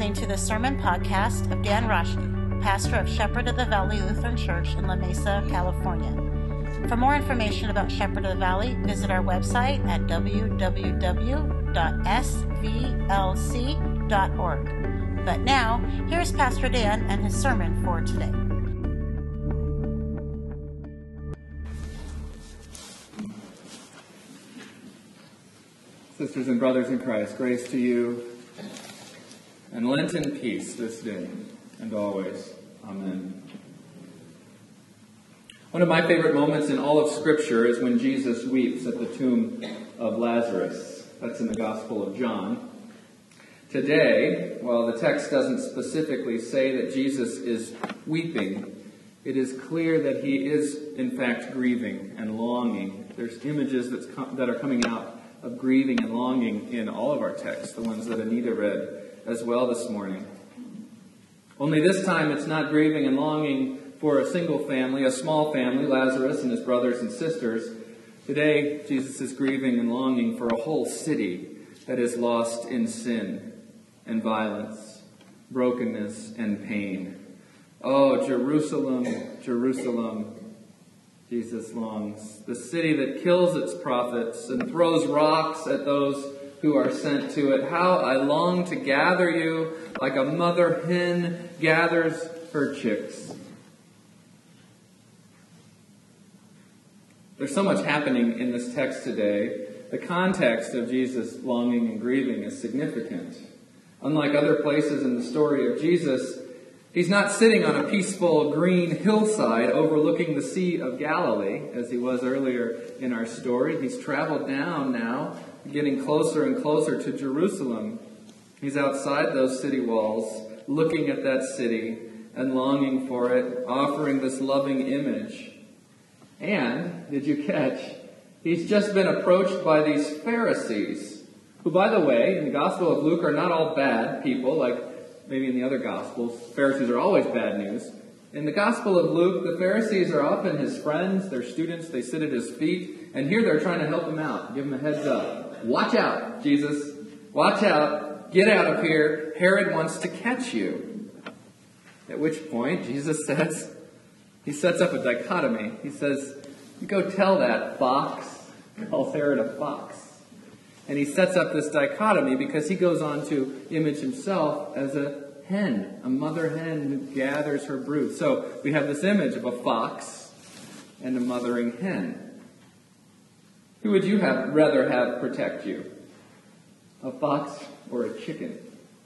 listening to the sermon podcast of Dan Roshni, pastor of Shepherd of the Valley Lutheran Church in La Mesa, California. For more information about Shepherd of the Valley, visit our website at www.svlc.org. But now, here's Pastor Dan and his sermon for today. Sisters and brothers in Christ, grace to you and Lenten peace this day and always. Amen. One of my favorite moments in all of Scripture is when Jesus weeps at the tomb of Lazarus. That's in the Gospel of John. Today, while the text doesn't specifically say that Jesus is weeping, it is clear that he is, in fact, grieving and longing. There's images that are coming out of grieving and longing in all of our texts, the ones that Anita read as well this morning. Only this time it's not grieving and longing for a single family, a small family, Lazarus and his brothers and sisters. Today, Jesus is grieving and longing for a whole city that is lost in sin and violence, brokenness and pain. Oh, Jerusalem, Jerusalem, Jesus longs, the city that kills its prophets and throws rocks at those who are sent to it. How I long to gather you like a mother hen gathers her chicks. There's so much happening in this text today. The context of Jesus longing and grieving is significant. Unlike other places in the story of Jesus, he's not sitting on a peaceful green hillside overlooking the Sea of Galilee, as he was earlier in our story. He's traveled down now, getting closer and closer to Jerusalem. He's outside those city walls, looking at that city and longing for it, offering this loving image. And, did you catch, he's just been approached by these Pharisees, who, by the way, in the Gospel of Luke are not all bad people, like maybe in the other Gospels. Pharisees are always bad news. In the Gospel of Luke, the Pharisees are often his friends, they're students, they sit at his feet, and here they're trying to help him out, give him a heads up. Watch out, Jesus. Watch out. Get out of here. Herod wants to catch you. At which point, Jesus says, he sets up a dichotomy. He says, you go tell that fox, calls Herod a fox. And he sets up this dichotomy because he goes on to image himself as a hen, a mother hen who gathers her brood. So we have this image of a fox and a mothering hen. Who would you rather have protect you? A fox or a chicken?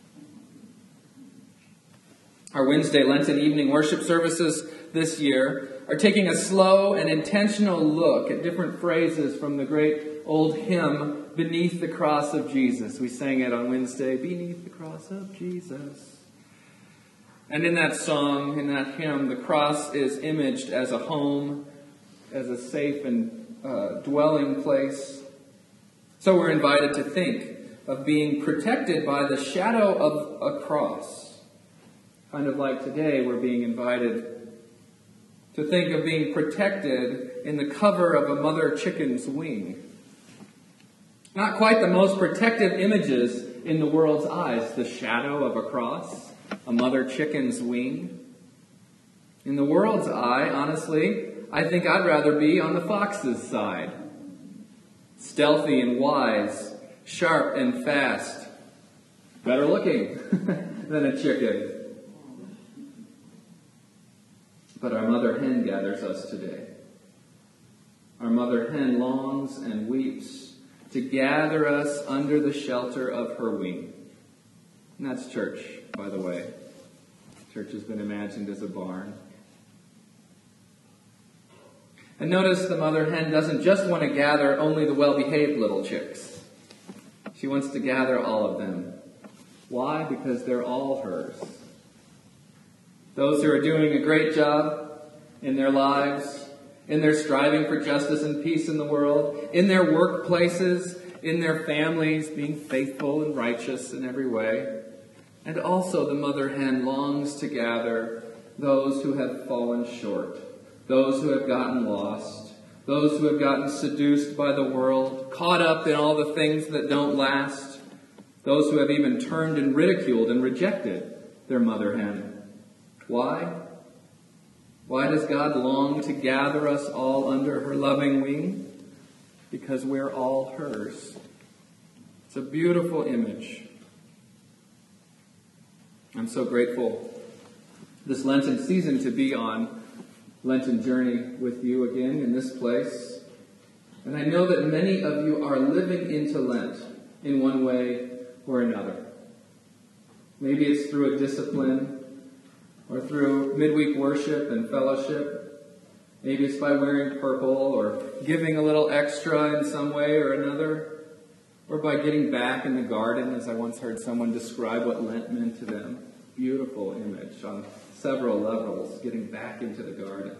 Our Wednesday Lenten evening worship services this year are taking a slow and intentional look at different phrases from the great old hymn, Beneath the Cross of Jesus. We sang it on Wednesday, Beneath the Cross of Jesus. And in that song, in that hymn, the cross is imaged as a home, as a safe and dwelling place. So we're invited to think of being protected by the shadow of a cross. Kind of like today, we're being invited to think of being protected in the cover of a mother chicken's wing. Not quite the most protective images in the world's eyes, the shadow of a cross, a mother chicken's wing. In the world's eye, honestly, I think I'd rather be on the fox's side. Stealthy and wise, sharp and fast, better looking than a chicken. But our mother hen gathers us today. Our mother hen longs and weeps to gather us under the shelter of her wing. And that's church, by the way. Church has been imagined as a barn. And notice the mother hen doesn't just want to gather only the well-behaved little chicks. She wants to gather all of them. Why? Because they're all hers. Those who are doing a great job in their lives, in their striving for justice and peace in the world, in their workplaces, in their families, being faithful and righteous in every way. And also the mother hen longs to gather those who have fallen short, those who have gotten lost, those who have gotten seduced by the world, caught up in all the things that don't last, those who have even turned and ridiculed and rejected their mother hen. Why? Why does God long to gather us all under her loving wing? Because we're all hers. It's a beautiful image. I'm so grateful this Lenten season to be on Lenten journey with you again in this place. And I know that many of you are living into Lent in one way or another. Maybe it's through a discipline or through midweek worship and fellowship. Maybe it's by wearing purple or giving a little extra in some way or another. Or by getting back in the garden, as I once heard someone describe what Lent meant to them. Beautiful image on several levels, getting back into the garden.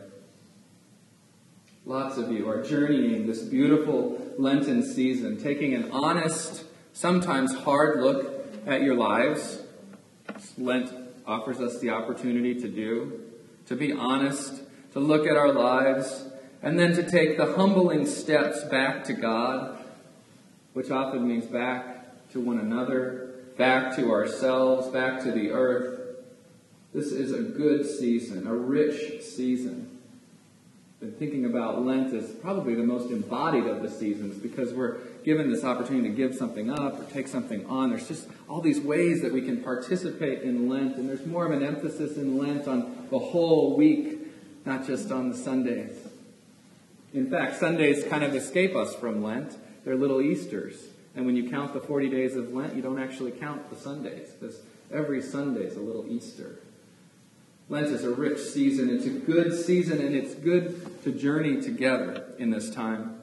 Lots of you are journeying this beautiful Lenten season, taking an honest, sometimes hard look at your lives. Lent offers us the opportunity to be honest, to look at our lives, and then to take the humbling steps back to God, which often means back to one another, back to ourselves, back to the earth. This is a good season, a rich season. Been thinking about Lent as probably the most embodied of the seasons because we're given this opportunity to give something up or take something on. There's just all these ways that we can participate in Lent, and there's more of an emphasis in Lent on the whole week, not just on the Sundays. In fact, Sundays kind of escape us from Lent. They're little Easters. And when you count the 40 days of Lent, you don't actually count the Sundays, because every Sunday is a little Easter. Lent is a rich season. It's a good season, and it's good to journey together in this time.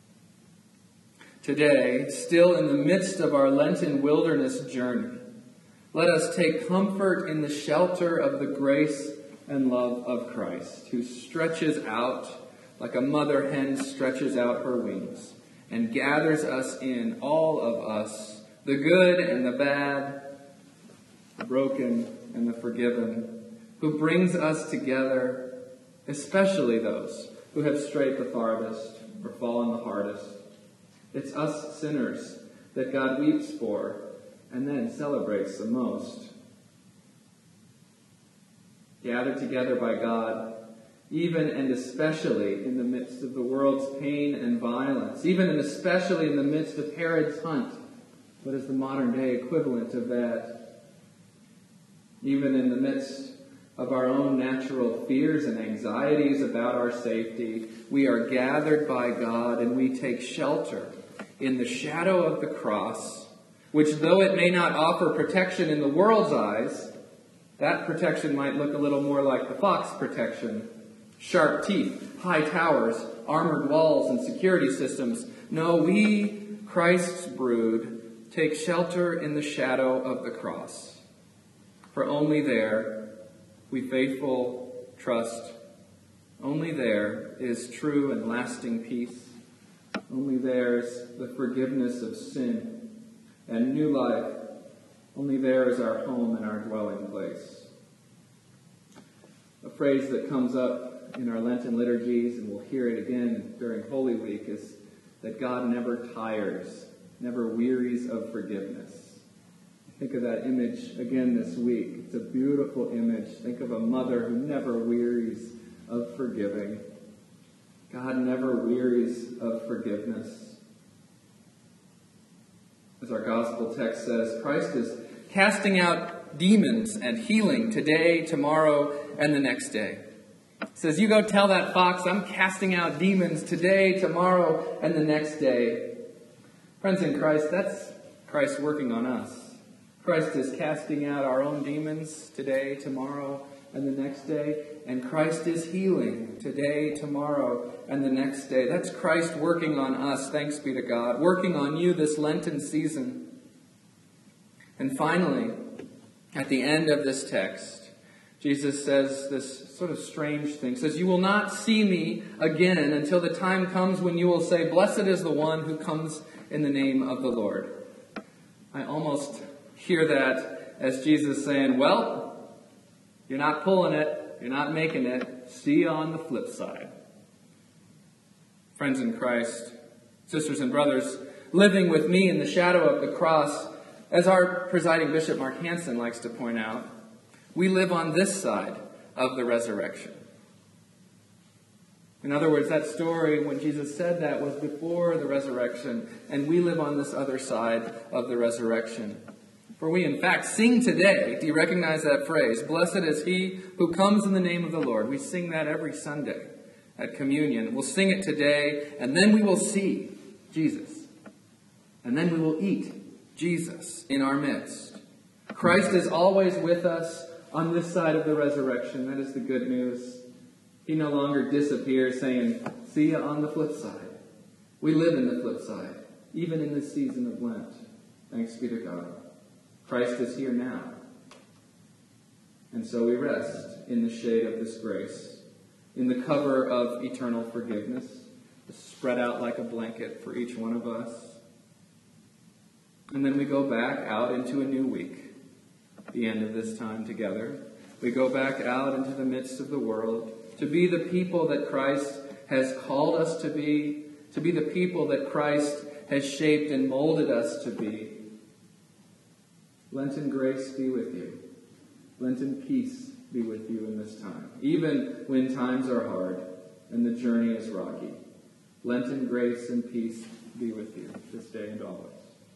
Today, still in the midst of our Lenten wilderness journey, let us take comfort in the shelter of the grace and love of Christ, who stretches out like a mother hen stretches out her wings and gathers us in, all of us, the good and the bad, the broken and the forgiven, who brings us together, especially those who have strayed the farthest or fallen the hardest. It's us sinners that God weeps for and then celebrates the most. Gathered together by God, even and especially in the midst of the world's pain and violence, even and especially in the midst of Herod's hunt. What is the modern day equivalent of that? Even in the midst of our own natural fears and anxieties about our safety, we are gathered by God and we take shelter in the shadow of the cross, which though it may not offer protection in the world's eyes, that protection might look a little more like the fox protection. Sharp teeth, high towers, armored walls, and security systems. No, we, Christ's brood, take shelter in the shadow of the cross. For only there we faithful trust. Only there is true and lasting peace. Only there is the forgiveness of sin and new life. Only there is our home and our dwelling place. A phrase that comes up in our Lenten liturgies, and we'll hear it again during Holy Week, is that God never tires, never wearies of forgiveness. Think of that image again this week. It's a beautiful image. Think of a mother who never wearies of forgiving. God never wearies of forgiveness. As our gospel text says, Christ is casting out demons and healing today, tomorrow, and the next day. It says, you go tell that fox, I'm casting out demons today, tomorrow, and the next day. Friends in Christ, that's Christ working on us. Christ is casting out our own demons today, tomorrow, and the next day. And Christ is healing today, tomorrow, and the next day. That's Christ working on us, thanks be to God, working on you this Lenten season. And finally, at the end of this text, Jesus says this sort of strange thing. He says, you will not see me again until the time comes when you will say, blessed is the one who comes in the name of the Lord. I almost hear that as Jesus saying, well, you're not pulling it, you're not making it, see you on the flip side. Friends in Christ, sisters and brothers, living with me in the shadow of the cross, As our presiding bishop, Mark Hansen, likes to point out, we live on this side of the resurrection. In other words, that story, when Jesus said that, was before the resurrection, and we live on this other side of the resurrection. For we, in fact, sing today. Do you recognize that phrase? Blessed is he who comes in the name of the Lord. We sing that every Sunday at communion. We'll sing it today, and then we will see Jesus. And then we will eat Jesus in our midst. Christ is always with us on this side of the resurrection. That is the good news. He no longer disappears saying, see you on the flip side. We live in the flip side, even in this season of Lent. Thanks be to God. Christ is here now. And so we rest in the shade of this grace, in the cover of eternal forgiveness, spread out like a blanket for each one of us. And then we go back out into a new week, the end of this time together. We go back out into the midst of the world to be the people that Christ has called us to be the people that Christ has shaped and molded us to be. Lenten grace be with you. Lenten peace be with you in this time, even when times are hard and the journey is rocky. Lenten grace and peace be with you this day and always.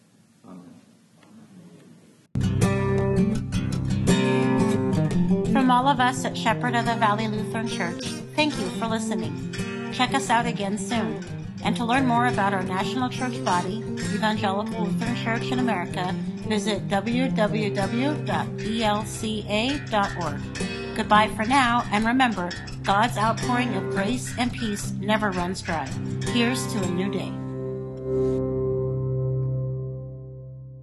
Amen. From all of us at Shepherd of the Valley Lutheran Church, thank you for listening. Check us out again soon. And to learn more about our national church body, Evangelical Lutheran Church in America, visit www.elca.org. Goodbye for now, and remember, God's outpouring of grace and peace never runs dry. Here's to a new day.